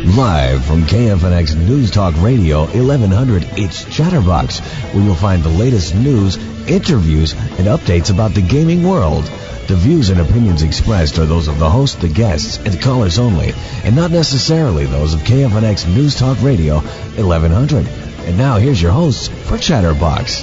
Live from KFNX News Talk Radio 1100, it's Chatterbox, where you'll find the latest news, interviews, and updates about the gaming world. The views and opinions expressed are those of the host, the guests, and callers only, and not necessarily those of KFNX News Talk Radio 1100. And now here's your host for Chatterbox.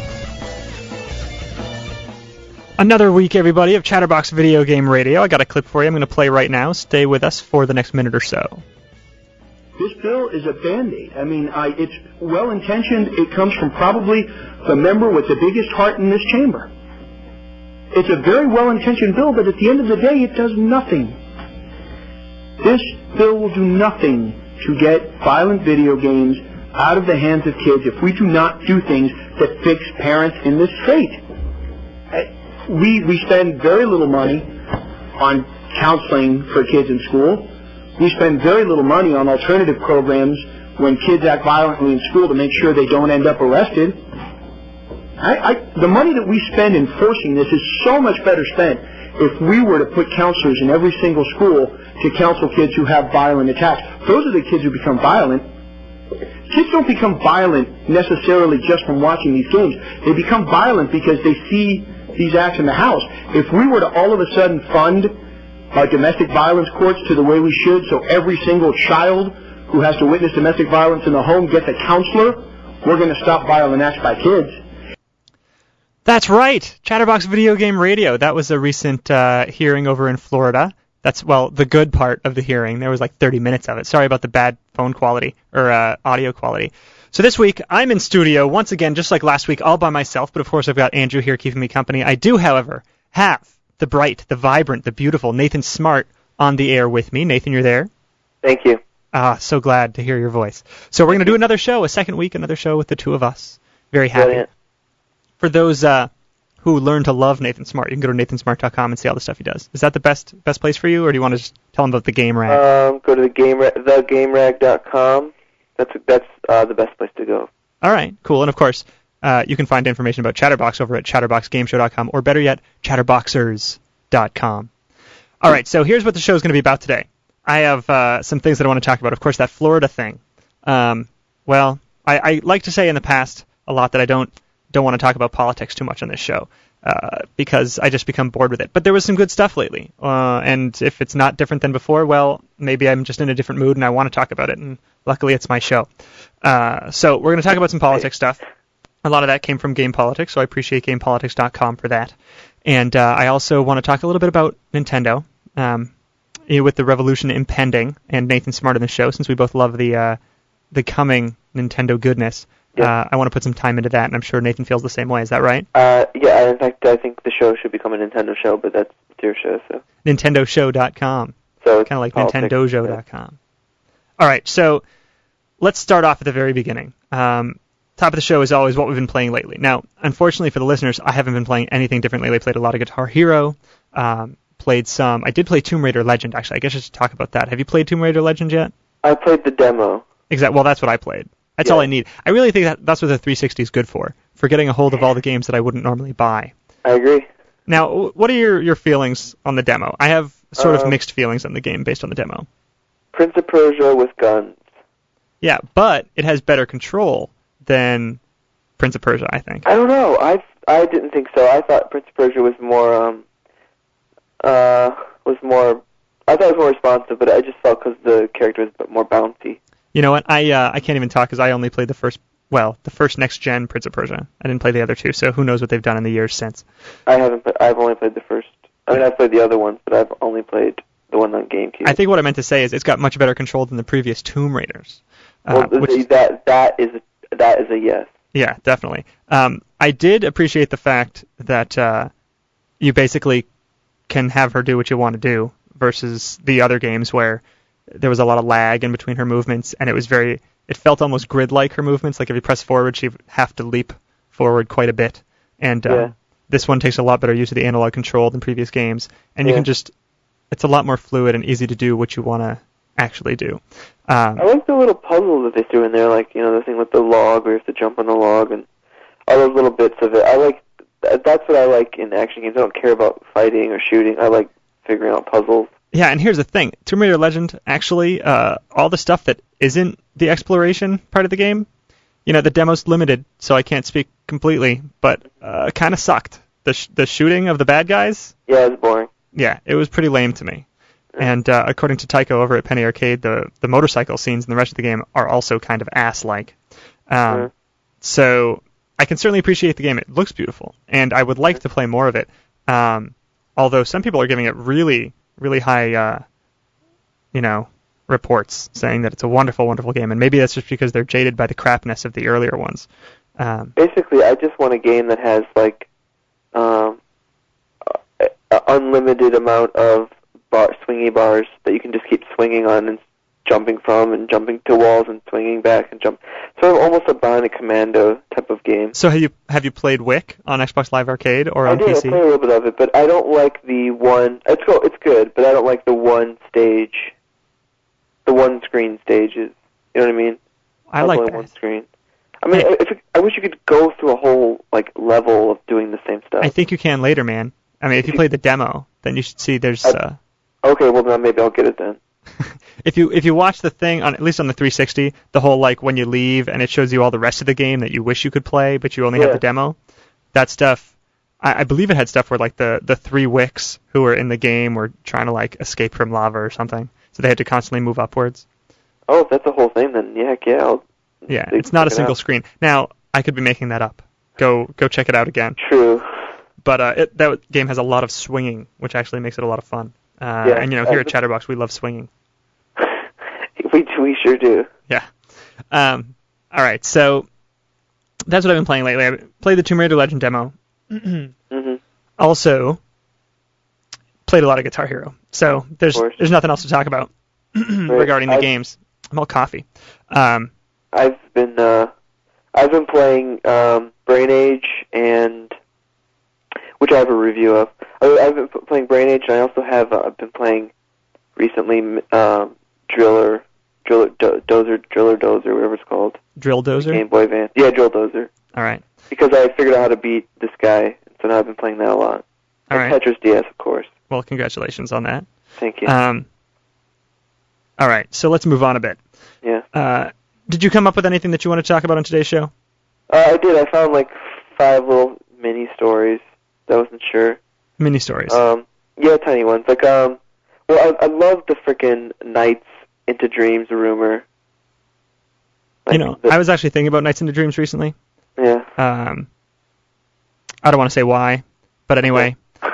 Another week, everybody, of Chatterbox Video Game Radio. I got a clip for you I'm going to play right now. Stay with us for the next minute or so. This bill is a Band-Aid. I mean, it's well-intentioned. It comes from probably the member with the biggest heart in this chamber. It's a very well-intentioned bill, but at the end of the day, it does nothing. This bill will do nothing to get violent video games out of the hands of kids if we do not do things that fix parents in this state. We spend very little money on counseling for kids in school. We spend very little money on alternative programs when kids act violently in school to make sure they don't end up arrested. The money that we spend enforcing this is so much better spent if we were to put counselors in every single school to counsel kids who have violent attacks. Those are the kids who become violent. Kids don't become violent necessarily just from watching these games. They become violent because they see these acts in the house. If we were to all of a sudden fund domestic violence courts to the way we should, so every single child who has to witness domestic violence in the home gets a counselor, we're going to stop violent acts by kids. That's right. Chatterbox Video Game Radio. That was a recent hearing over in Florida. That's, well, the good part of the hearing. There was like 30 minutes of it. Sorry about the bad phone quality or audio quality. So this week, I'm in studio once again, just like last week, all by myself. But of course, I've got Andrew here keeping me company. I do, however, have the bright, the vibrant, the beautiful Nathan Smart on the air with me. Nathan, you're there? Thank you. So glad to hear your voice. So we're going to do another show, a second week, another show with the two of us. Very happy. Brilliant. For those who learn to love Nathan Smart, you can go to nathansmart.com and see all the stuff he does. Is that the best place for you, or do you want to just tell them about the Game Rag? Go to thegamerag.com. That's the best place to go. All right, cool. And of course, you can find information about Chatterbox over at chatterboxgameshow.com, or better yet, chatterboxers.com. All right, so here's what the show is going to be about today. I have some things that I want to talk about. Of course, that Florida thing. Well, I like to say in the past a lot that I don't want to talk about politics too much on this show because I just become bored with it. But there was some good stuff lately, and if it's not different than before, well, maybe I'm just in a different mood and I want to talk about it, and luckily it's my show. So we're going to talk about some politics stuff. A lot of that came from Game Politics, so I appreciate GamePolitics.com for that. And I also want to talk a little bit about Nintendo, with the revolution impending, and Nathan Smart in the show, since we both love the coming Nintendo goodness. Yeah. I want to put some time into that, and I'm sure Nathan feels the same way. Is that right? Yeah, in fact, I think the show should become a Nintendo show, but that's your show, so. NintendoShow.com. So kind of like NintendoJoe.com. All right, so let's start off at the very beginning. Top of the show is always what we've been playing lately. Now, unfortunately for the listeners, I haven't been playing anything different lately. I played a lot of Guitar Hero, I did play Tomb Raider Legend, actually. I guess I should talk about that. Have you played Tomb Raider Legend yet? I played the demo. Exactly. Well, that's what I played. That's all I need. I really think that's what the 360 is good for getting a hold of all the games that I wouldn't normally buy. I agree. Now, what are your feelings on the demo? I have sort of mixed feelings on the game based on the demo. Prince of Persia with guns. Yeah, but it has better control than Prince of Persia, I think. I don't know. I didn't think so. I thought Prince of Persia was more I thought it was more responsive, but I just felt because the character was a bit more bouncy. You know what? I can't even talk because I only played the first next-gen Prince of Persia. I didn't play the other two, so who knows what they've done in the years since. I've only played the first. I mean, I've played the other ones, but I've only played the one on GameCube. I think what I meant to say is it's got much better control than the previous Tomb Raiders. That is a yes. Yeah, definitely. I did appreciate the fact that you basically can have her do what you want to do versus the other games where there was a lot of lag in between her movements, and it felt almost grid-like, her movements. Like if you press forward, she'd have to leap forward quite a bit. And this one takes a lot better use of the analog control than previous games, and you can it's a lot more fluid and easy to do what you want to actually do. I like the little puzzles that they threw in there, like, the thing with the log where you have to jump on the log and all those little bits of it. That's what I like in action games. I don't care about fighting or shooting. I like figuring out puzzles. Yeah, and here's the thing. Tomb Raider Legend, actually, all the stuff that isn't the exploration part of the game, the demo's limited, so I can't speak completely, but kind of sucked. The shooting of the bad guys? Yeah, it was boring. Yeah, it was pretty lame to me. And according to Tycho over at Penny Arcade, the motorcycle scenes in the rest of the game are also kind of ass-like. So I can certainly appreciate the game. It looks beautiful, and I would like to play more of it. Although some people are giving it really, really high, reports, saying that it's a wonderful, wonderful game. And maybe that's just because they're jaded by the crapness of the earlier ones. Basically, I just want a game that has like an unlimited amount of swingy bars that you can just keep swinging on and jumping from and jumping to walls and swinging back and jump. Sort of almost a Bionic Commando type of game. So have you played Wick on Xbox Live Arcade or on PC? I played a little bit of it, but I don't like the one. It's good, but I don't like the one stage. The one screen stages. You know what I mean? I like that. One screen. I mean, I wish you could go through a whole level of doing the same stuff. I think you can later, man. I mean, if you played the demo, then you should see there's. Okay, well then maybe I'll get it then. If you watch the thing at least on the 360, the whole when you leave and it shows you all the rest of the game that you wish you could play, but you only have the demo. That stuff, I believe it had stuff where the three Wicks who were in the game were trying to escape from lava or something, so they had to constantly move upwards. Oh, if that's the whole thing, then heck yeah. It's not a single screen. Now I could be making that up. Go check it out again. True. But that game has a lot of swinging, which actually makes it a lot of fun. And here at Chatterbox, we love swinging. We sure do. Yeah. All right, so that's what I've been playing lately. I played the Tomb Raider Legend demo. Mm-hmm. Also, played a lot of Guitar Hero. So there's nothing else to talk about regarding the games. I'm all coffee. I've been playing Brain Age, and which I have a review of. I've been playing Brain Age, and I also have I've been playing recently Driller Dozer, whatever it's called. Drill Dozer? Game Boy Advance. Yeah, Drill Dozer. All right. Because I figured out how to beat this guy, so now I've been playing that a lot. All and right. Tetris DS, of course. Well, congratulations on that. Thank you. All right, so let's move on a bit. Yeah. Did you come up with anything that you want to talk about on today's show? I did. I found 5 little mini stories. I wasn't sure. Mini stories. Yeah, tiny ones. Well, I love the frickin' Nights into Dreams rumor. I was actually thinking about Nights into Dreams recently. Yeah. I don't want to say why, but anyway.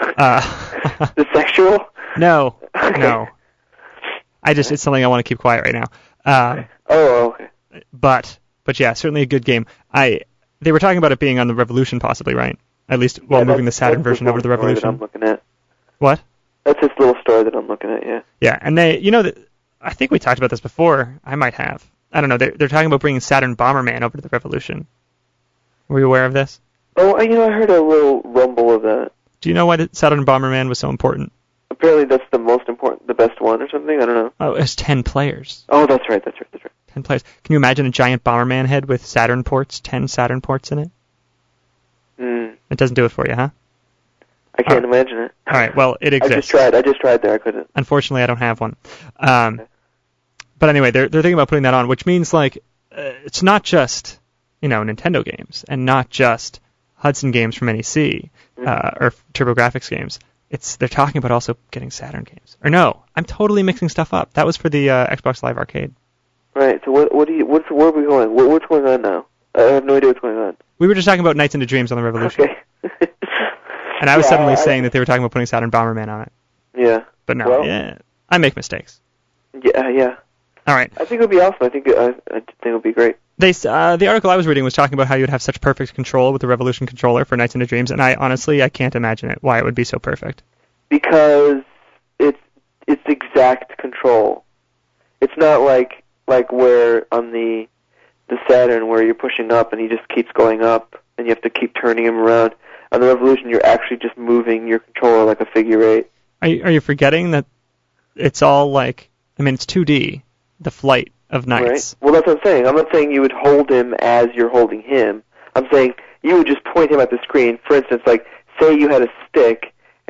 The sexual? No. Okay. No. It's something I want to keep quiet right now. Okay. But yeah, certainly a good game. They were talking about it being on the Revolution possibly, right? At least while moving the Saturn version over to the Revolution. That I'm looking at. What? That's this little story that I'm looking at, yeah. Yeah, and I think we talked about this before. I might have. I don't know. They're talking about bringing Saturn Bomberman over to the Revolution. Were you aware of this? Oh, I heard a little rumble of that. Do you know why Saturn Bomberman was so important? Apparently that's the most important, the best one or something. I don't know. Oh, it has 10 players. Oh, that's right. 10 players. Can you imagine a giant Bomberman head with Saturn ports, 10 Saturn ports in it? It doesn't do it for you, huh? I can't imagine it. All right, well, it exists. I just tried there. I couldn't. Unfortunately, I don't have one. But anyway, they're thinking about putting that on, which means it's not just Nintendo games and not just Hudson games from NEC or TurboGrafx games. They're talking about also getting Saturn games. Or no, I'm totally mixing stuff up. That was for the Xbox Live Arcade. Right. So where are we going? What's going on now? I have no idea what's going on. We were just talking about Nights into Dreams on the Revolution. Okay. And I was suddenly saying that they were talking about putting Saturn Bomberman on it. Yeah. But no, I make mistakes. Yeah. All right. I think it would be awesome. I think it would be great. The article I was reading was talking about how you'd have such perfect control with the Revolution controller for Nights into Dreams, and I can't imagine it. Why it would be so perfect? Because it's exact control. It's not like where on the Saturn where you're pushing up and he just keeps going up and you have to keep turning him around. On the Revolution, you're actually just moving your controller like a figure eight. Are you forgetting that it's all it's 2D, the flight of Nights. Right. Well, that's what I'm saying. I'm not saying you would hold him as you're holding him. I'm saying you would just point him at the screen. For instance, say you had a stick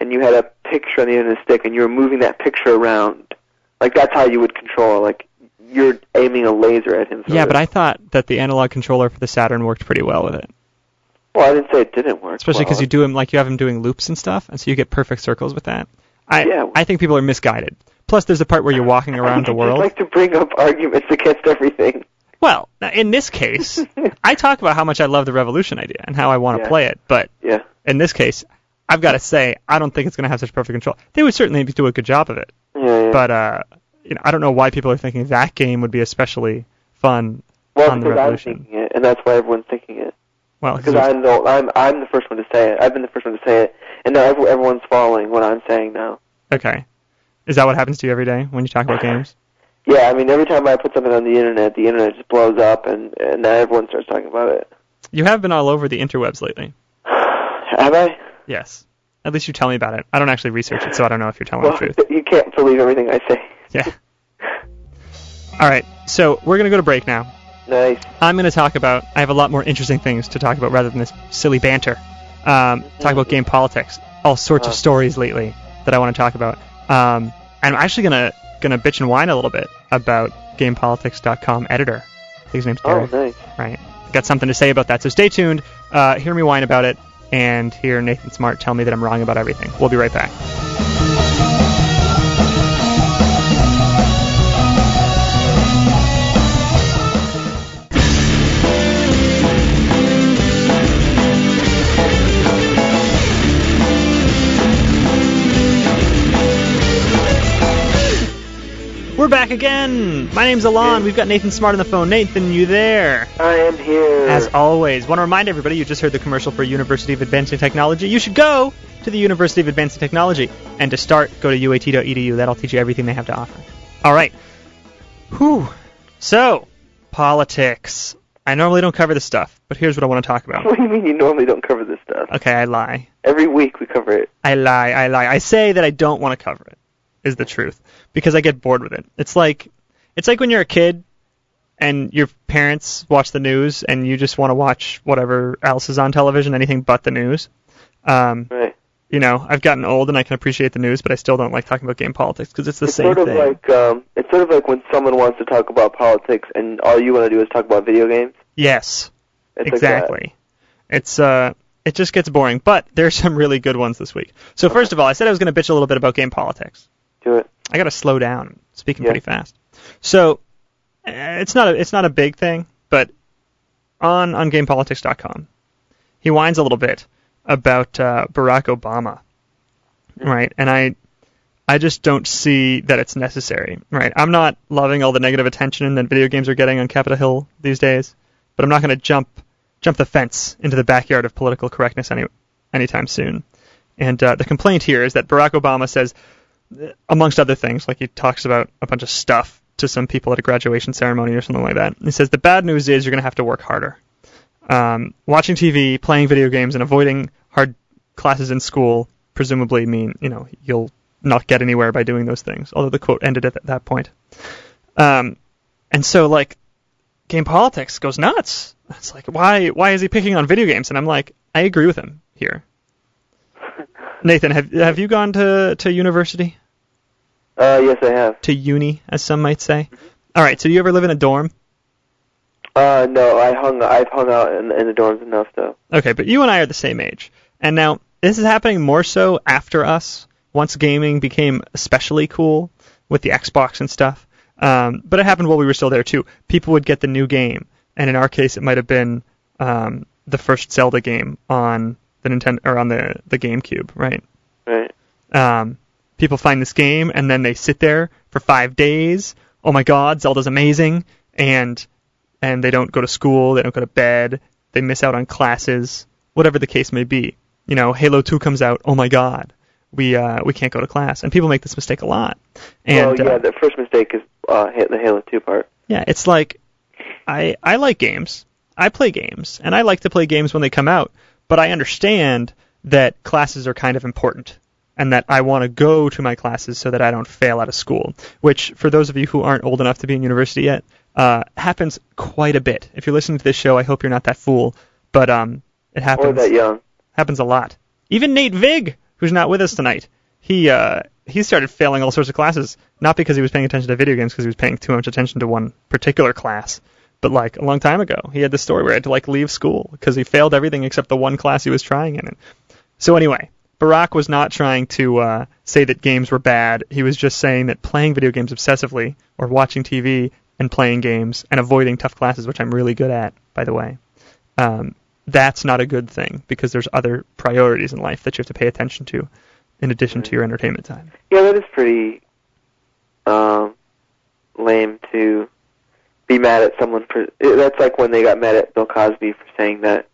and you had a picture on the end of the stick, and you were moving that picture around. Like, that's how you would control, like, you're aiming a laser at him. Yeah, but I thought that the analog controller for the Saturn worked pretty well with it. Well, I didn't say it didn't work. Especially because you have him doing loops and stuff, and so you get perfect circles with that. Yeah. I think people are misguided. Plus, there's a part where you're walking around the world. I like to bring up arguments against everything. Well, in this case, I talk about how much I love the Revolution idea and how I want to play it, but in this case, I've got to say, I don't think it's going to have such perfect control. They would certainly do a good job of it. Yeah. But I don't know why people are thinking that game would be especially fun on the Revolution. I'm thinking it, and that's why everyone's thinking it. Well, because I'm the first one to say it. I've been the first one to say it, and now everyone's following what I'm saying now. Okay. Is that what happens to you every day when you talk about games? Yeah, I mean, every time I put something on the internet just blows up, and now everyone starts talking about it. You have been all over the interwebs lately. Have I? Yes. At least you tell me about it. I don't actually research it, so I don't know if you're telling the truth. You can't believe everything I say. Yeah. All right, so we're going to go to break now. Nice. I'm going to I have a lot more interesting things to talk about rather than this silly banter. Talk about game politics. All sorts of stories lately that I want to talk about. And I'm actually going to bitch and whine a little bit about GamePolitics.com editor. I think his name's Gary. Oh, nice. Right. Got something to say about that. So stay tuned. Hear me whine about it, and hear Nathan Smart tell me that I'm wrong about everything. We'll be right back. We're back again. My name's Alon. We've got Nathan Smart on the phone. Nathan, you there? I am here. As always. Want to remind everybody, you just heard the commercial for University of Advancing Technology. You should go to the University of Advancing Technology. And to start, go to uat.edu. That'll teach you everything they have to offer. All right. Whew. So, politics. I normally don't cover this stuff, but here's what I want to talk about. What do you mean you normally don't cover this stuff? Okay, I lie. Every week we cover it. I lie. I say that I don't want to cover it, is the truth, because I get bored with it. It's like when you're a kid and your parents watch the news and you just want to watch whatever else is on television, anything but the news. Right. You know, I've gotten old and I can appreciate the news, but I still don't like talking about game politics because it's the same thing. It's sort of like when someone wants to talk about politics and all you want to do is talk about video games. Yes, it's exactly. It just gets boring, but there's some really good ones this week. So first of all, I said I was going to bitch a little bit about game politics. Do it. I got to slow down. I'm speaking pretty fast. So it's not a big thing, but on GamePolitics.com, he whines a little bit about Barack Obama, right? And I just don't see that it's necessary, right? I'm not loving all the negative attention that video games are getting on Capitol Hill these days, but I'm not going to jump the fence into the backyard of political correctness anytime soon. And the complaint here is that Barack Obama says, amongst other things, like he talks about a bunch of stuff to some people at a graduation ceremony or something like that. He says the bad news is you're going to have to work harder. Watching TV, playing video games, and avoiding hard classes in school presumably mean, you'll not get anywhere by doing those things, although the quote ended at that point. And so, game politics goes nuts. It's like, why is he picking on video games? And I'm like, I agree with him here. Nathan, have you gone to university? Yes, I have. To uni, as some might say. Mm-hmm. All right, so do you ever live in a dorm? No, I've hung out in the dorms enough, though. Okay, but you and I are the same age. And now, this is happening more so after us, once gaming became especially cool with the Xbox and stuff. But it happened while we were still there, too. People would get the new game, and in our case, it might have been the first Zelda game on the Nintendo or on the GameCube, right? Right. People find this game, and then they sit there for 5 days. Oh my God, Zelda's amazing, and they don't go to school, they don't go to bed, they miss out on classes, whatever the case may be. Halo 2 comes out. Oh my God, we can't go to class, and people make this mistake a lot. And the first mistake is the Halo 2 part. Yeah, it's like I like games, I play games, and I like to play games when they come out. But I understand that classes are kind of important and that I want to go to my classes so that I don't fail out of school, which, for those of you who aren't old enough to be in university yet, happens quite a bit. If you're listening to this show, I hope you're not that fool, but it happens. Or that young. Happens a lot. Even Nate Vig, who's not with us tonight, he started failing all sorts of classes, not because he was paying attention to video games, because he was paying too much attention to one particular class, but like a long time ago, he had this story where he had to like leave school because he failed everything except the one class he was trying in. So anyway, Barack was not trying to say that games were bad. He was just saying that playing video games obsessively, or watching TV and playing games and avoiding tough classes, which I'm really good at, by the way, that's not a good thing, because there's other priorities in life that you have to pay attention to in addition to your entertainment time. Yeah, that is pretty lame to be mad at someone for. That's like when they got mad at Bill Cosby for saying that,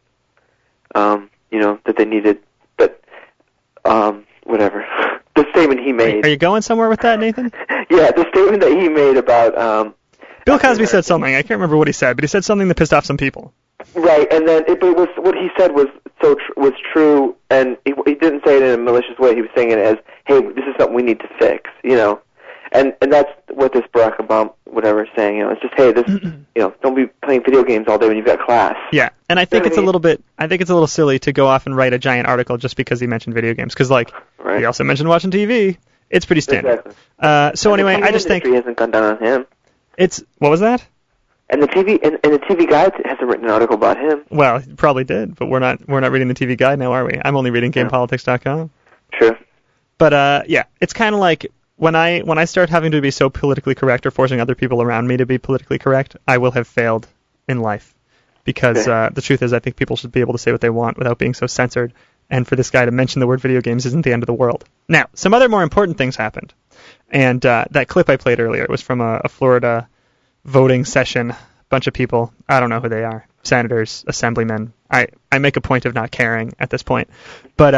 that they needed, but whatever. The statement he made. Are you going somewhere with that, Nathan? Yeah, the statement that he made about. Bill Cosby said something. I can't remember what he said, but he said something that pissed off some people. Right, and then it was what he said was true, and he didn't say it in a malicious way. He was saying it as, "Hey, this is something we need to fix," and that's what this Barack Obama whatever is saying. It's just, hey, this, don't be playing video games all day when you've got class. Yeah, and I think it's a little silly to go off and write a giant article just because he mentioned video games, because he also mentioned watching TV. It's pretty standard. Exactly. So anyway, I just think the industry hasn't gone down on him. What was that? And the TV Guide hasn't written an article about him. Well, he probably did, but we're not reading the TV Guide now, are we? I'm only reading GamePolitics.com. Sure. But it's kind of like when I start having to be so politically correct, or forcing other people around me to be politically correct, I will have failed in life, because the truth is, I think people should be able to say what they want without being so censored. And for this guy to mention the word video games isn't the end of the world. Now, some other more important things happened, and that clip I played earlier was from a Florida voting session. Bunch of people, I don't know who they are, senators, assemblymen. I make a point of not caring at this point, but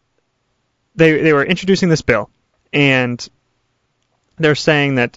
they were introducing this bill, and they're saying that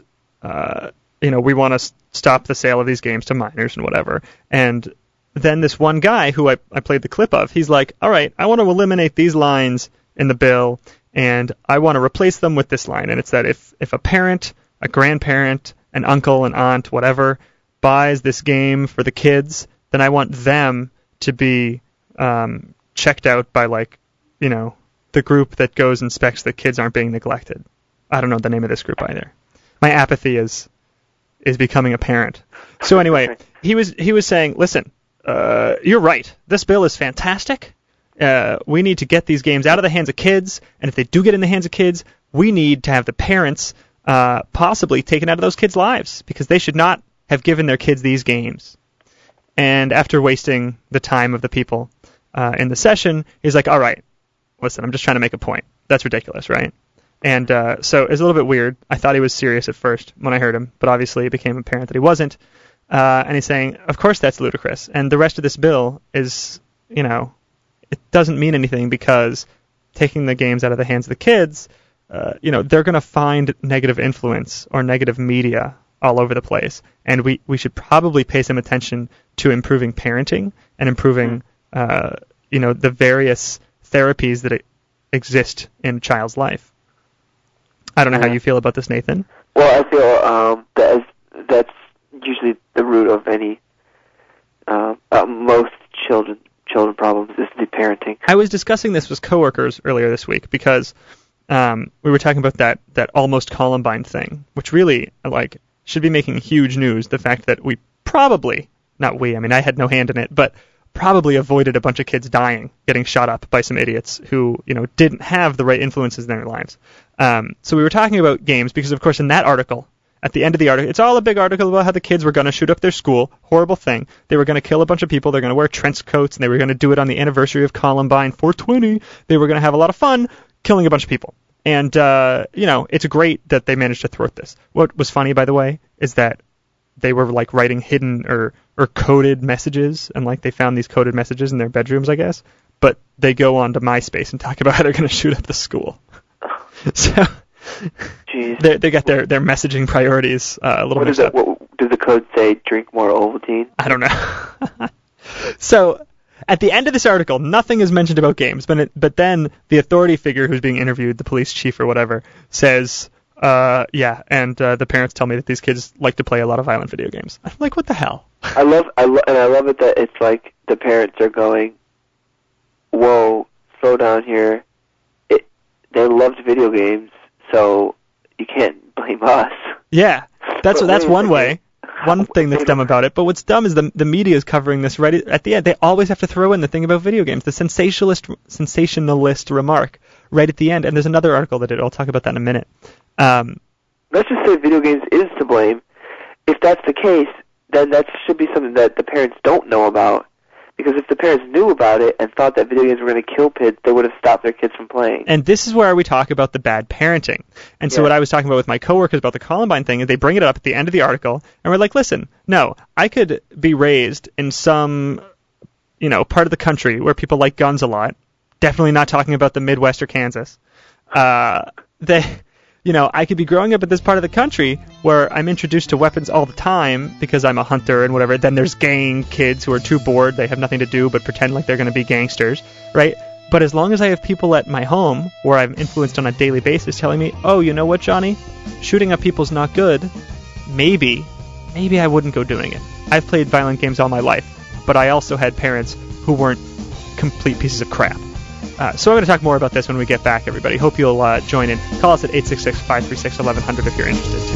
we want to stop the sale of these games to minors and whatever. And then this one guy who I played the clip of, he's like, all right, I want to eliminate these lines in the bill, and I want to replace them with this line. And it's that if a parent, a grandparent, an uncle, an aunt, whatever, buys this game for the kids, then I want them to be checked out by, the group that goes and inspects that kids aren't being neglected. I don't know the name of this group either. My apathy is becoming apparent. So anyway, he was saying, listen, you're right. This bill is fantastic. We need to get these games out of the hands of kids, and if they do get in the hands of kids, we need to have the parents possibly taken out of those kids' lives, because they should not have given their kids these games. And after wasting the time of the people in the session, he's like, all right, listen, I'm just trying to make a point. That's ridiculous, right? And so it's a little bit weird. I thought he was serious at first when I heard him, but obviously it became apparent that he wasn't. And he's saying, of course that's ludicrous. And the rest of this bill is, it doesn't mean anything, because taking the games out of the hands of the kids, they're going to find negative influence or negative media all over the place. And we should probably pay some attention to improving parenting and improving, the various therapies that exist in a child's life. I don't know how you feel about this, Nathan. Well, I feel that's usually the root of any most children problems is the parenting. I was discussing this with coworkers earlier this week, because we were talking about that almost Columbine thing, which really should be making huge news. The fact that we probably, not we, I mean I had no hand in it, but probably avoided a bunch of kids dying, getting shot up by some idiots who didn't have the right influences in their lives. So we were talking about games because, of course, in that article, at the end of the article, it's all a big article about how the kids were going to shoot up their school. Horrible thing. They were going to kill a bunch of people. They're going to wear trench coats, and they were going to do it on the anniversary of Columbine 420. They were going to have a lot of fun killing a bunch of people. And, it's great that they managed to thwart this. What was funny, by the way, is that they were, writing hidden or coded messages, and, they found these coded messages in their bedrooms, I guess. But they go on to MySpace and talk about how they're going to shoot up the school. So... Jeez. They got their messaging priorities a little mixed up. What does the code say? Drink more Ovaltine? I don't know. So at the end of this article, nothing is mentioned about games, but then the authority figure who's being interviewed, the police chief or whatever, says, the parents tell me that these kids like to play a lot of violent video games. I'm like, what the hell? I love it that it's like the parents are going, whoa, slow down here. they loved video games, so you can't blame us. Yeah, that's one way. One thing that's dumb about it, but what's dumb is the media is covering this right at the end. They always have to throw in the thing about video games, the sensationalist remark right at the end. And there's another article that I'll talk about that in a minute. Let's just say video games is to blame. If that's the case, then that should be something that the parents don't know about. Because if the parents knew about it and thought that video games were going to kill kids, they would have stopped their kids from playing. And this is where we talk about the bad parenting. And so what I was talking about with my coworkers about the Columbine thing is they bring it up at the end of the article, and we're like, listen, no, I could be raised in some, part of the country where people like guns a lot. Definitely not talking about the Midwest or Kansas. I could be growing up in this part of the country where I'm introduced to weapons all the time because I'm a hunter and whatever. Then there's gang kids who are too bored. They have nothing to do but pretend like they're going to be gangsters, right? But as long as I have people at my home where I'm influenced on a daily basis telling me, oh, you know what, Johnny? Shooting up people's not good. Maybe I wouldn't go doing it. I've played violent games all my life, but I also had parents who weren't complete pieces of crap. So I'm going to talk more about this when we get back, everybody. Hope you'll join in. Call us at 866-536-1100 if you're interested, too.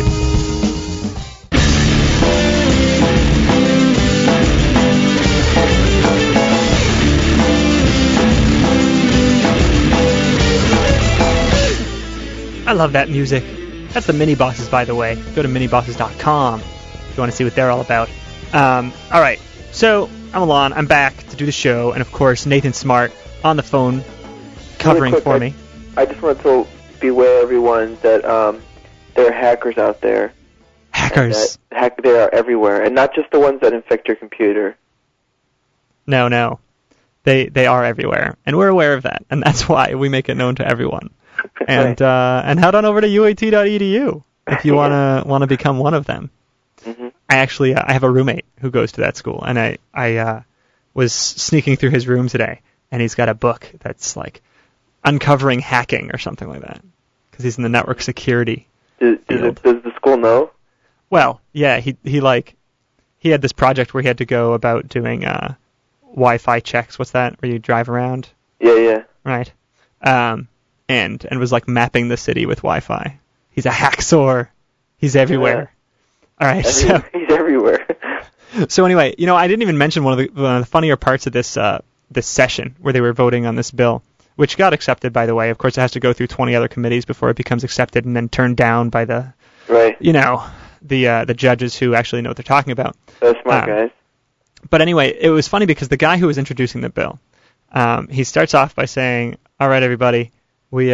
I love that music. That's the Mini Bosses, by the way. Go to minibosses.com if you want to see what they're all about. All right, so I'm Alon. I'm back to do the show, and of course, Nathan Smart on the phone covering really quick, for me. I just want to beware everyone that there are hackers out there. Hackers. They are everywhere, and not just the ones that infect your computer. No. They are everywhere, and we're aware of that, and that's why we make it known to everyone. And head on over to uat.edu if you wanna become one of them. Mm-hmm. I have a roommate who goes to that school, and I was sneaking through his room today, and he's got a book that's like uncovering hacking or something like that, because he's in the network security field. Does the school know? Well, yeah, he had this project where he had to go about doing Wi-Fi checks. What's that? Where you drive around? Yeah. Right. And was like mapping the city with Wi-Fi. He's a hacksaw. He's everywhere. Yeah. All right. He's everywhere. So anyway, I didn't even mention one of the funnier parts of this session where they were voting on this bill, which got accepted, by the way. Of course, it has to go through 20 other committees before it becomes accepted and then turned down by the the judges who actually know what they're talking about. Those smart guys. But anyway, it was funny because the guy who was introducing the bill, he starts off by saying, "All right, everybody, we've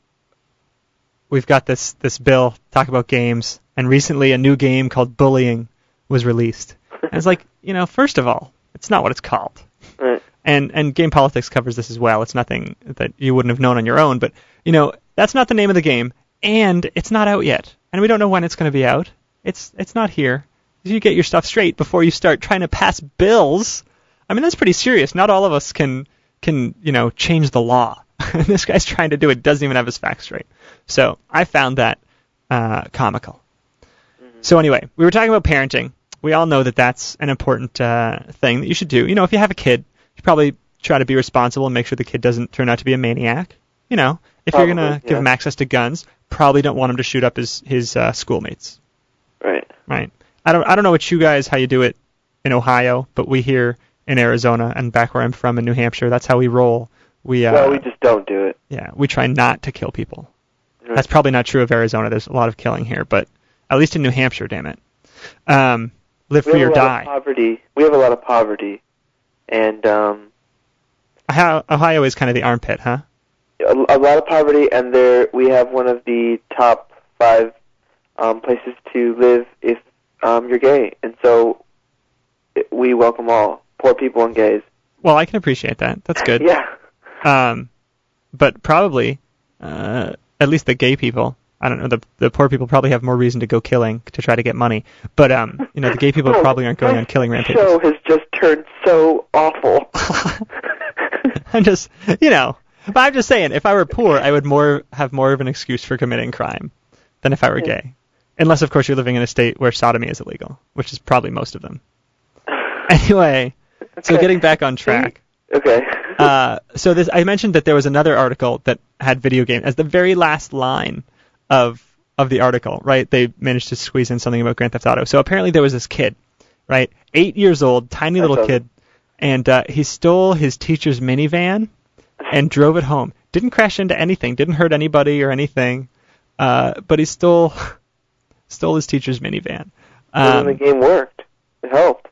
got this bill, talk about games, and recently a new game called Bullying was released." And it's like, first of all, it's not what it's called. Right. And Game Politics covers this as well. It's nothing that you wouldn't have known on your own, but that's not the name of the game, and it's not out yet, and we don't know when it's going to be out. It's not here. You get your stuff straight before you start trying to pass bills. I mean, that's pretty serious. Not all of us can change the law. And this guy's trying to do it, doesn't even have his facts straight. So I found that comical. Mm-hmm. So anyway, we were talking about parenting. We all know that that's an important thing that you should do. If you have a kid, you probably try to be responsible and make sure the kid doesn't turn out to be a maniac. If you're going to give him access to guns, probably don't want him to shoot up his schoolmates. Right. I don't know how you do it in Ohio, but we here in Arizona and back where I'm from in New Hampshire, that's how we roll. We just don't do it. Yeah, we try not to kill people. Right. That's probably not true of Arizona. There's a lot of killing here, but at least in New Hampshire, damn it. Live free or die. We have a lot of poverty, and Ohio is kind of the armpit, huh? A lot of poverty, and we have one of the top 5 places to live if you're gay, and so we welcome all, poor people and gays. Well, I can appreciate that. That's good. Yeah. But probably, at least the gay people, I don't know, the poor people probably have more reason to go killing to try to get money. But, the gay people probably aren't going on killing rampages. The show has just turned so awful. I'm just saying, if I were poor, I would have more of an excuse for committing crime than if I were gay. Unless, of course, you're living in a state where sodomy is illegal, which is probably most of them. Anyway, so getting back on track. Okay. So I mentioned that there was another article that had video game as the very last line of the article, right? They managed to squeeze in something about Grand Theft Auto. So apparently there was this kid, right? 8 years old, tiny little kid, and he stole his teacher's minivan and drove it home. Didn't crash into anything, didn't hurt anybody or anything, but he stole his teacher's minivan. And the game worked. It helped.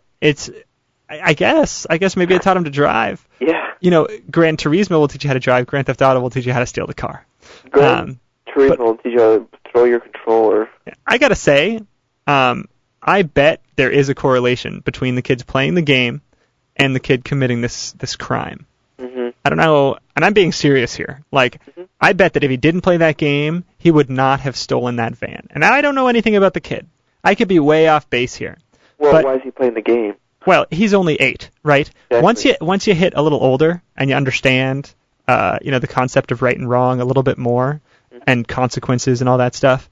I guess maybe it taught him to drive. Yeah. You know, Gran Turismo will teach you how to drive. Grand Theft Auto will teach you how to steal the car. Gran Turismo will teach you how to throw your controller. I gotta say, I bet there is a correlation between the kids playing the game and the kid committing this crime. Mm-hmm. I don't know, and I'm being serious here. Like, I bet that if he didn't play that game, he would not have stolen that van. And I don't know anything about the kid. I could be way off base here. Well, but, why is he playing the game? Well, he's only 8, right? Exactly. Once you hit a little older and you understand, the concept of right and wrong a little bit more, and consequences and all that stuff,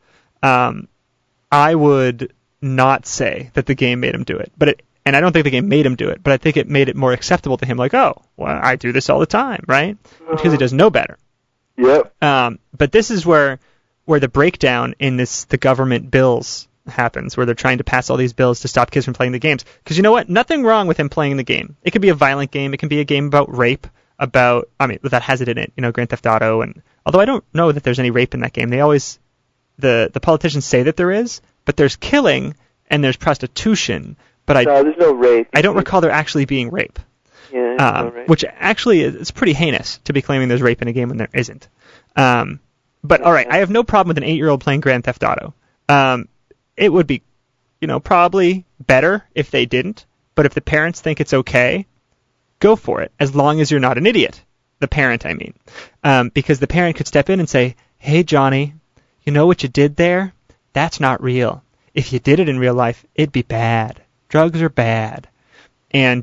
I would not say that the game made him do it. And I don't think the game made him do it, but I think it made it more acceptable to him. Like, oh, well, I do this all the time, right? Because he does know better. Yep. But this is where the breakdown in the government bills happens, where they're trying to pass all these bills to stop kids from playing the games. Because you know what? Nothing wrong with him playing the game. It could be a violent game. It can be a game about rape, that has it in it, Grand Theft Auto. And although I don't know that there's any rape in that game, they always, the politicians say that there is, but there's killing and there's prostitution. But there's no rape. I don't recall there actually being rape. Yeah, no rape. Which actually is pretty heinous to be claiming there's rape in a game when there isn't. But all right, I have no problem with an 8-year-old playing Grand Theft Auto. It would be, probably better if they didn't. But if the parents think it's okay, go for it, as long as you're not an idiot. The parent, I mean. Because the parent could step in and say, hey, Johnny, you know what you did there? That's not real. If you did it in real life, it'd be bad. Drugs are bad. And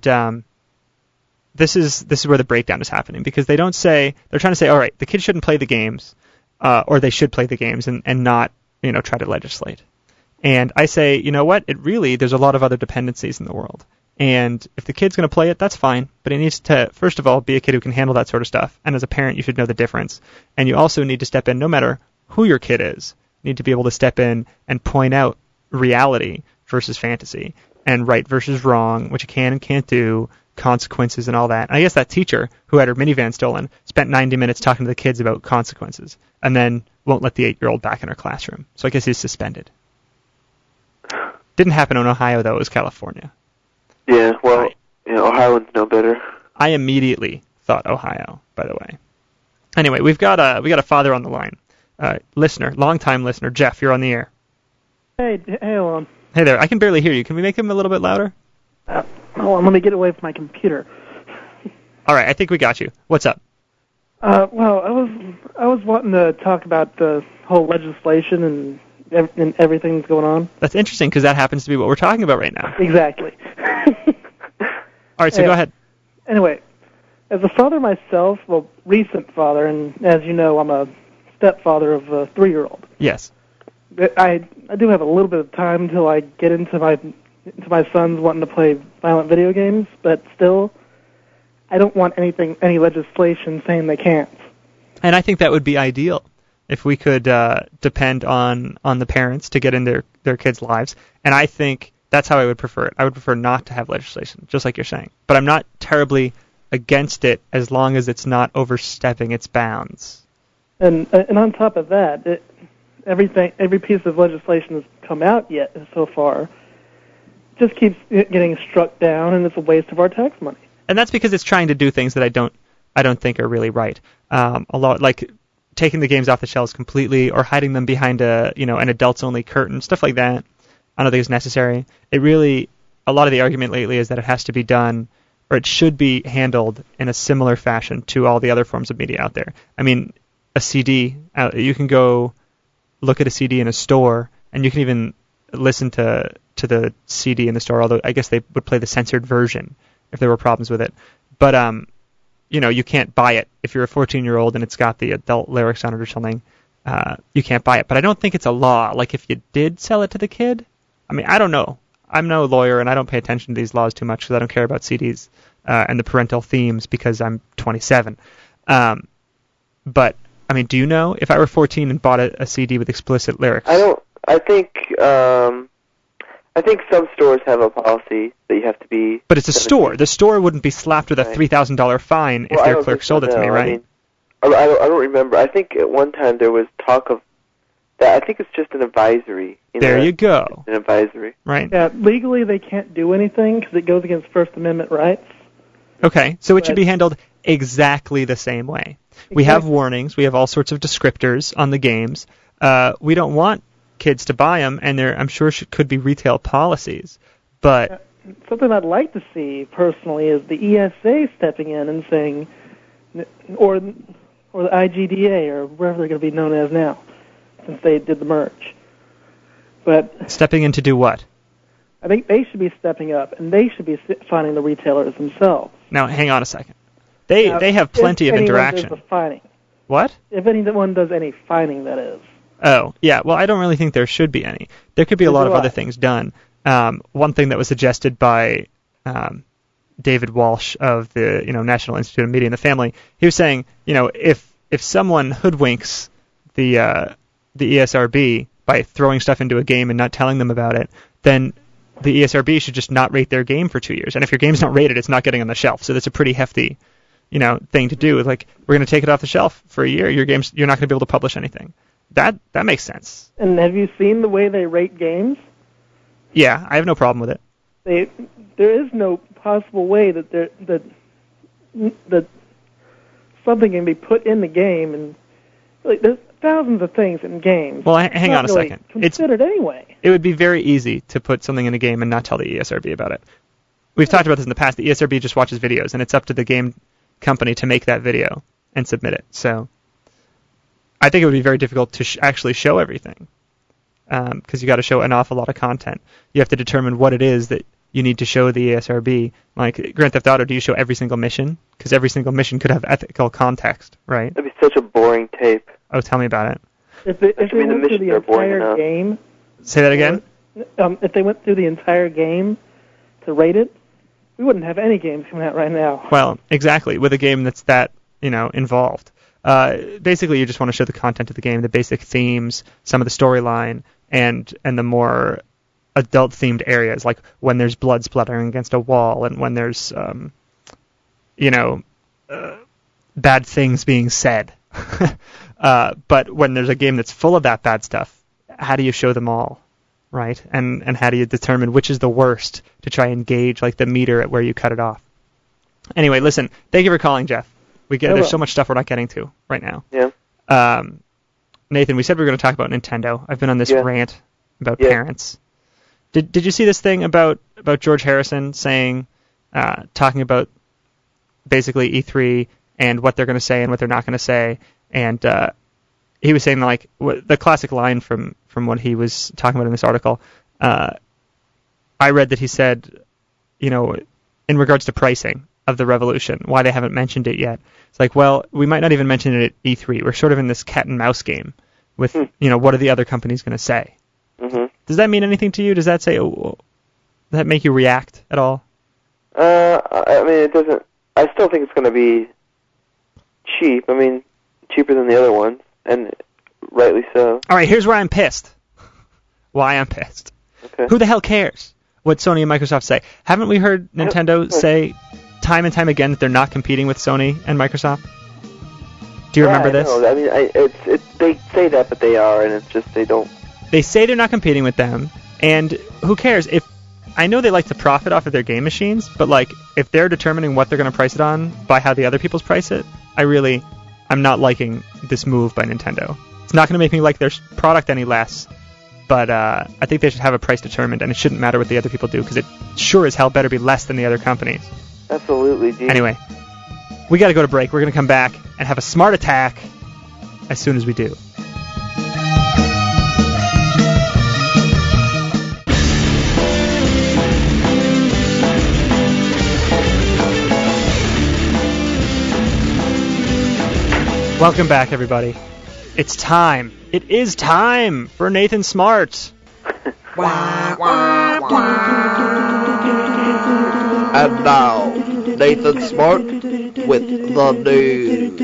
this is where the breakdown is happening, because they're trying to say, all right, the kids shouldn't play the games, or they should play the games and not, try to legislate. And I say, you know what? There's a lot of other dependencies in the world. And if the kid's going to play it, that's fine. But he needs to, first of all, be a kid who can handle that sort of stuff. And as a parent, you should know the difference. And you also need to step in, no matter who your kid is. You need to be able to step in and point out reality versus fantasy, and right versus wrong, what you can and can't do, consequences and all that. And I guess that teacher who had her minivan stolen spent 90 minutes talking to the kids about consequences, and then won't let the 8-year-old back in her classroom. So I guess he's suspended. Didn't happen in Ohio, though. It was California. Yeah, well, Ohioans know better. I immediately thought Ohio, by the way. Anyway, we got a father on the line. Long-time listener. Jeff, you're on the air. Hey, Alon. Hey there. I can barely hear you. Can we make him a little bit louder? Hold on, let me get away from my computer. All right, I think we got you. What's up? Well, I was wanting to talk about the whole legislation and everything that's going on. That's interesting, because that happens to be what we're talking about right now. Exactly. All right, so go ahead. Anyway, as a father myself, well, recent father, and as you know, I'm a stepfather of a 3-year-old. Yes. I do have a little bit of time until I get into my sons wanting to play violent video games, but still, I don't want any legislation saying they can't. And I think that would be ideal, if we could depend on the parents to get in their kids' lives. And I think that's how I would prefer it. I would prefer not to have legislation, just like you're saying. But I'm not terribly against it, as long as it's not overstepping its bounds. And on top of that, every piece of legislation that's come out yet so far just keeps getting struck down, and it's a waste of our tax money. And that's because it's trying to do things that I don't think are really right. A lot, like taking the games off the shelves completely, or hiding them behind an adults-only curtain, stuff like that. I don't think it's necessary. A lot of the argument lately is that it has to be done, or it should be handled in a similar fashion to all the other forms of media out there. I mean, a CD, you can go look at a CD in a store, and you can even listen to the CD in the store, although I guess they would play the censored version if there were problems with it. But you can't buy it. If you're a 14-year-old and it's got the adult lyrics on it or something, you can't buy it. But I don't think it's a law. Like, if you did sell it to the kid, I mean, I don't know. I'm no lawyer, and I don't pay attention to these laws too much because I don't care about CDs. and the parental themes because I'm 27. But I mean, do you know if I were 14 and bought a CD with explicit lyrics? I think some stores have a policy that you have to be. But it's a store. The store wouldn't be slapped with a $3,000 fine if their clerk sold it to me, right? I don't remember. I think at one time there was talk of that. I think it's just an advisory. There you go. An advisory. Right. Yeah, legally they can't do anything because it goes against First Amendment rights. Okay, so it should be handled exactly the same way. Exactly. We have warnings. We have all sorts of descriptors on the games. We don't want kids to buy them, and there, I'm sure, could be retail policies. But something I'd like to see personally is the ESA stepping in and saying, or the IGDA, or wherever they're going to be known as now, since they did the merge. But stepping in to do what? I think they should be stepping up, and they should be finding the retailers themselves. Now, hang on a second. They have plenty of interaction. Does the fining. What? If anyone does any fining, that is. Oh, yeah. Well, I don't really think there should be any. There could be a lot of other things done. One thing that was suggested by David Walsh of the National Institute of Media and the Family, he was saying, if someone hoodwinks the ESRB by throwing stuff into a game and not telling them about it, then the ESRB should just not rate their game for 2 years. And if your game's not rated, it's not getting on the shelf. So that's a pretty hefty, thing to do. Like, we're going to take it off the shelf for a year. You're not going to be able to publish anything. That makes sense. And have you seen the way they rate games? Yeah, I have no problem with it. There is no possible way that something can be put in the game, and there's thousands of things in games. Well, hang on a second. Considered anyway. It would be very easy to put something in a game and not tell the ESRB about it. We've talked about this in the past. The ESRB just watches videos, and it's up to the game company to make that video and submit it. So I think it would be very difficult to actually show everything because you got to show an awful lot of content. You have to determine what it is that you need to show the ESRB. Like Grand Theft Auto, do you show every single mission? Because every single mission could have ethical context, right? That'd be such a boring tape. Oh, tell me about it. If they went through the entire game... Say that again? If they went through the entire game to rate it, we wouldn't have any games coming out right now. Well, exactly, with a game that's that, involved. Basically, you just want to show the content of the game, the basic themes, some of the storyline, and the more adult-themed areas, like when there's blood splattering against a wall and when there's, bad things being said. But when there's a game that's full of that bad stuff, how do you show them all, right? And how do you determine which is the worst to try and gauge like the meter at where you cut it off? Anyway, listen, thank you for calling, Jeff. There's so much stuff we're not getting to right now. Yeah. Nathan, we said we were going to talk about Nintendo. I've been on this rant about parents. Did you see this thing about George Harrison saying, talking about basically E3 and what they're going to say and what they're not going to say, and he was saying like the classic line from what he was talking about in this article. I read that he said, in regards to pricing of the Revolution, why they haven't mentioned it yet. It's like, well, we might not even mention it at E3. We're sort of in this cat and mouse game with, what are the other companies going to say? Mm-hmm. Does that mean anything to you? Does that does that make you react at all? I mean, it doesn't. I still think it's going to be cheap. I mean, cheaper than the other ones, and rightly so. All right, here's where I'm pissed. Why I'm pissed. Okay. Who the hell cares what Sony and Microsoft say? Haven't we heard Nintendo say time and time again that they're not competing with Sony and Microsoft? Do you remember this? I mean, they say that, but they are, and it's just they don't. They say they're not competing with them, and who cares? I know they like to profit off of their game machines, but like if they're determining what they're going to price it on by how the other people's price it, I'm not liking this move by Nintendo. It's not going to make me like their product any less, but I think they should have a price determined, and it shouldn't matter what the other people do, because it sure as hell better be less than the other companies. Absolutely, Gene. Anyway, we got to go to break. We're going to come back and have a smart attack as soon as we do. Welcome back, everybody. It's time. It is time for Nathan Smart. And now, Nathan Smart with the news.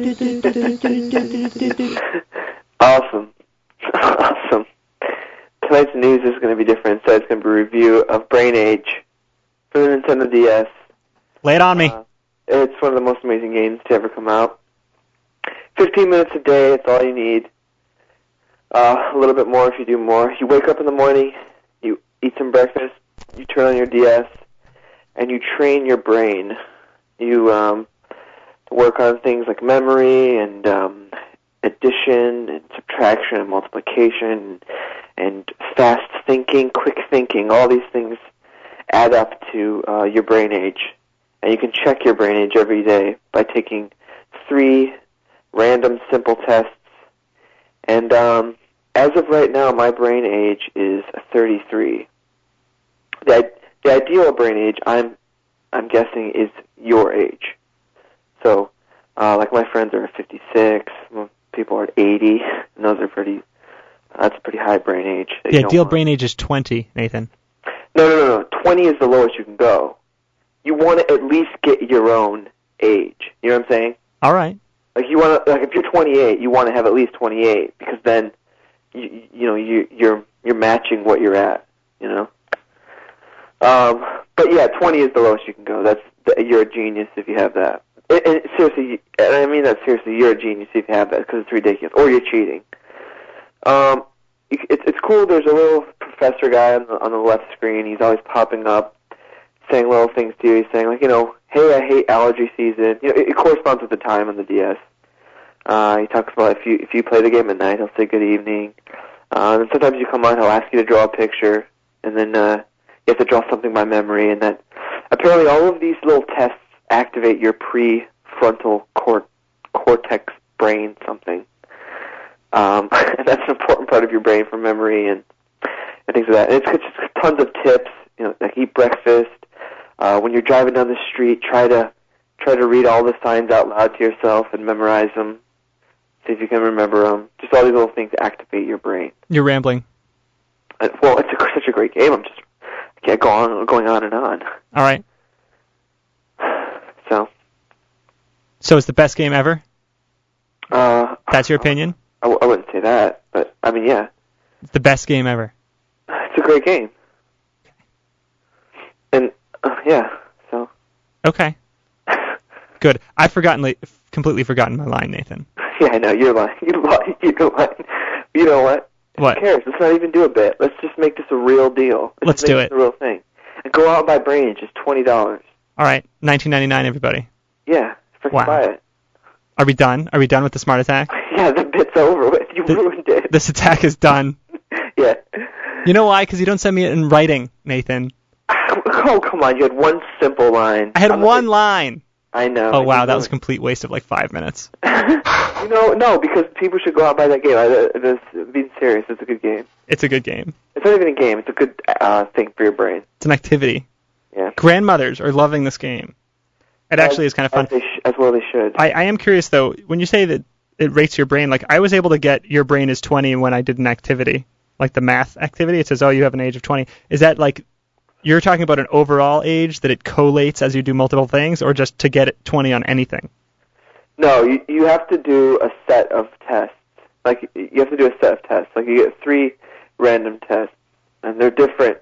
Awesome. Awesome. Tonight's news is going to be different. So it's going to be a review of Brain Age for the Nintendo DS. Lay it on me. It's one of the most amazing games to ever come out. 15 minutes a day, it's all you need. A little bit more if you do more. You wake up in the morning, you eat some breakfast, you turn on your DS, and you train your brain. You work on things like memory and addition and subtraction and multiplication and fast thinking, quick thinking. All these things add up to your brain age. And you can check your brain age every day by taking 3 random simple tests. And as of right now, my brain age is 33. The ideal brain age, I'm guessing, is your age. So, like my friends are 56, people are 80, and those are that's a pretty high brain age. The ideal brain age is 20, Nathan. No. 20 is the lowest you can go. You want to at least get your own age. You know what I'm saying? All right. Like you want to, like if you're 28, you want to have at least 28 because then you're matching what you're at. You know. But yeah, 20 is the lowest you can go. You're a genius if you have that. And seriously, and I mean that seriously, you're a genius if you have that because it's ridiculous, or you're cheating. It's cool. There's a little professor guy on the left screen. He's always popping up, saying little things to you. He's saying like, hey, I hate allergy season. It corresponds with the time on the DS. He talks about if you play the game at night, he'll say good evening. And sometimes you come on, he'll ask you to draw a picture, and then you have to draw something by memory. And that apparently all of these little tests activate your prefrontal cortex brain something. And that's an important part of your brain for memory and things like that. And it's just tons of tips, like eat breakfast. When you're driving down the street, try to read all the signs out loud to yourself and memorize them. See if you can remember them. Just all these little things activate your brain. You're rambling. Well, it's such a great game. I can't go on going on and on. All right. So it's the best game ever? That's your opinion? I wouldn't say that, but I mean, yeah. It's the best game ever. It's a great game. And yeah, so. Okay. Good. I've completely forgotten my line, Nathan. Yeah, I know. You're lying. You're lying. You know what? What? Who cares? Let's not even do a bit. Let's just make this a real deal. Let's do it. It's a real thing. And go out and buy Brain Age. It's $20. All right. $19.99, everybody. Yeah. Freaking buy it. Are we done? Are we done with the smart attack? Yeah, the bit's over with. You ruined it. This attack is done. Yeah. You know why? Because you don't send me it in writing, Nathan. Oh, come on. You had one simple line. I had one line. I know. Oh, wow. That was a complete waste of like 5 minutes. No, because people should go out and buy that game. Being serious, it's a good game. It's a good game. It's not even a game. It's a good thing for your brain. It's an activity. Yeah. Grandmothers are loving this game. It actually is kind of fun. As well they should. I am curious, though, when you say that it rates your brain, like I was able to get your brain is 20 when I did an activity, like the math activity. It says, oh, you have an age of 20. Is that like you're talking about an overall age that it collates as you do multiple things, or just to get it 20 on anything? No, you have to do a set of tests. Like you have to do a set of tests. Like you get 3 random tests, and they're different.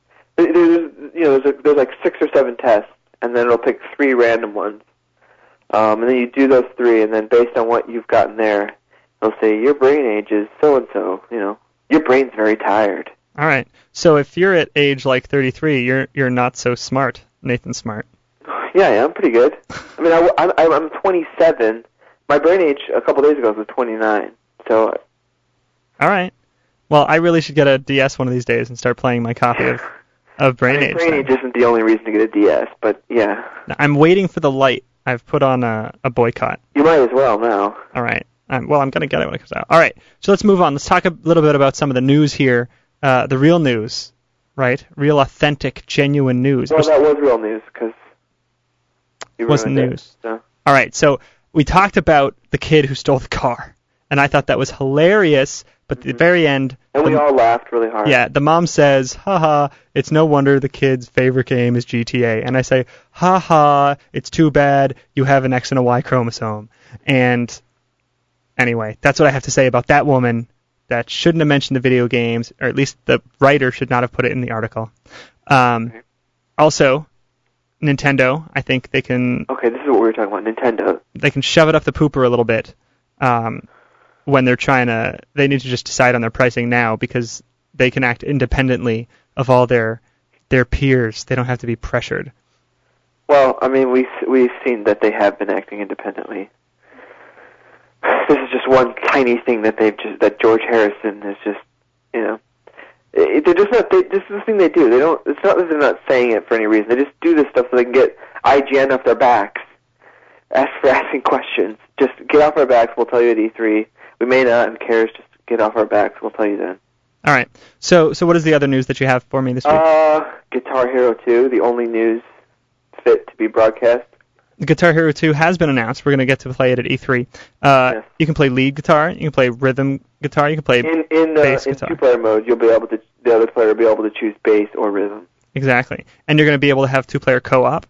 There's like 6 or 7 tests, and then it'll pick 3 random ones. And then you do those 3, and then based on what you've gotten there, it'll say your brain age is so and so. Your brain's very tired. All right. So if you're at age like 33, you're not so smart, Nathan Smart. Yeah, I'm pretty good. I mean, I'm 27. My brain age a couple days ago was 29. So. All right. Well, I really should get a DS one of these days and start playing my copy of Brain Age. Brain Age isn't the only reason to get a DS, but yeah. I'm waiting for the light. I've put on a boycott. You might as well now. All right. I'm going to get it when it comes out. All right. So let's move on. Let's talk a little bit about some of the news here. The real news, right? Real, authentic, genuine news. Well, that was real news because it wasn't news. So. All right. So we talked about the kid who stole the car, and I thought that was hilarious But at the very end... And we all laughed really hard. Yeah, the mom says, haha, it's no wonder the kid's favorite game is GTA. And I say, haha, it's too bad you have an X and a Y chromosome. And anyway, that's what I have to say about that woman that shouldn't have mentioned the video games, or at least the writer should not have put it in the article. Also, Nintendo, I think they can... Okay, this is what we were talking about, Nintendo. They can shove it up the pooper a little bit when they're trying to... They need to just decide on their pricing now because they can act independently of all their peers. They don't have to be pressured. Well, I mean, we've seen that they have been acting independently. This is just one tiny thing that George Harrison is just, they're just not. This is the thing they do. They don't. It's not that they're not saying it for any reason. They just do this stuff so they can get IGN off their backs. Asking questions. Just get off our backs. We'll tell you at E3. We may not, and cares. Just get off our backs. We'll tell you then. All right. So what is the other news that you have for me this week? Guitar Hero 2, the only news fit to be broadcast. Guitar Hero 2 has been announced. We're going to get to play it at E3. Yes. You can play lead guitar. You can play rhythm guitar. You can play bass guitar. In two-player mode, the other player will be able to choose bass or rhythm. Exactly. And you're going to be able to have two-player co-op.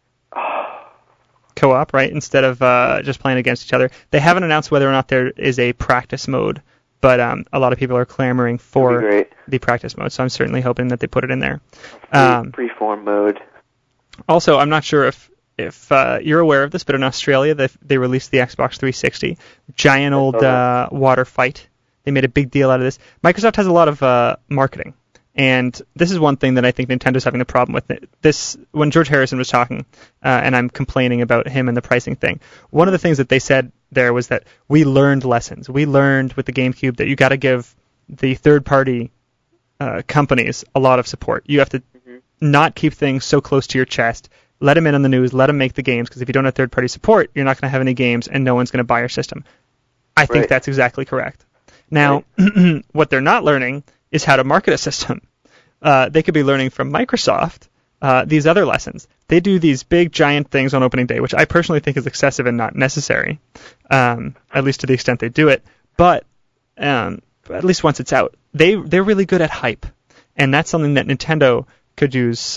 Co-op, right? Instead of just playing against each other. They haven't announced whether or not there is a practice mode, but a lot of people are clamoring for the practice mode, so I'm certainly hoping that they put it in there. Freeform mode. Also, I'm not sure if you're aware of this, but in Australia, they released the Xbox 360. Giant old water fight. They made a big deal out of this. Microsoft has a lot of marketing, and this is one thing that I think Nintendo's having a problem with. This, when George Harrison was talking, and I'm complaining about him and the pricing thing, one of the things that they said there was that we learned lessons. We learned with the GameCube that you got to give the third-party companies a lot of support. You have to not keep things so close to your chest. Let them in on the news. Let them make the games, because if you don't have third-party support, you're not going to have any games, and no one's going to buy your system. I think that's exactly correct. Now, what they're not learning is how to market a system. They could be learning from Microsoft these other lessons. They do these big, giant things on opening day, which I personally think is excessive and not necessary, at least to the extent they do it. But at least once it's out, they're really good at hype, and that's something that Nintendo could use,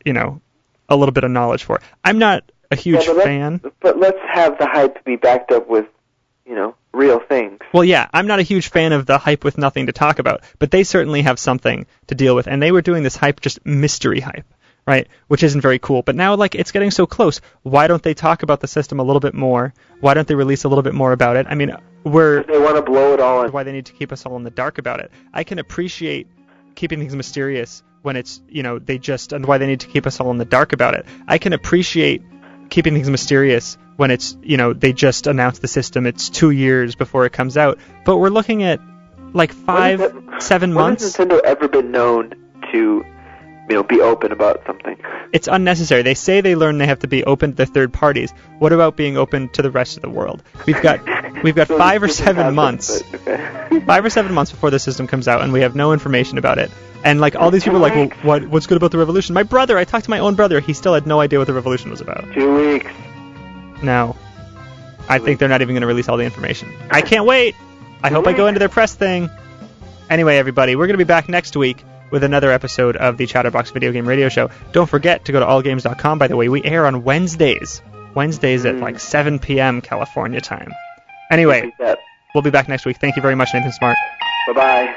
a little bit of knowledge for. I'm not a huge fan. But let's have the hype be backed up with, real things. Well, yeah, I'm not a huge fan of the hype with nothing to talk about, but they certainly have something to deal with, and they were doing this hype, just mystery hype, right, which isn't very cool. But now, it's getting so close. Why don't they talk about the system a little bit more? Why don't they release a little bit more about it? I mean, they want to blow it all in. Why they need to keep us all in the dark about it. I can appreciate keeping things mysterious when it's, and why they need to keep us all in the dark about it. I can appreciate keeping things mysterious when it's, they just announced the system, it's 2 years before it comes out. But we're looking at, 7 months. When has Nintendo ever been known to, be open about something? It's unnecessary. They say they learn they have to be open to the third parties. What about being open to the rest of the world? We've got 5 or 7 months. Okay. 5 or 7 months before the system comes out, and we have no information about it. And all these people are like, well, what's good about the Revolution? My brother, I talked to my own brother. He still had no idea what the Revolution was about. 2 weeks. No. I think they're not even going to release all the information. I can't wait. I hope I go into their press thing. Anyway, everybody, we're going to be back next week with another episode of the Chatterbox Video Game Radio Show. Don't forget to go to allgames.com, by the way. We air on Wednesdays. Wednesdays at 7 p.m. California time. Anyway, we'll be back next week. Thank you very much, Nathan Smart. Bye-bye.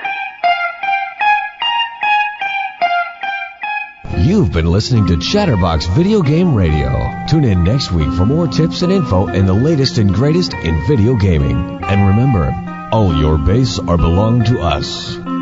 You've been listening to Chatterbox Video Game Radio. Tune in next week for more tips and info and the latest and greatest in video gaming. And remember, all your base are belong to us.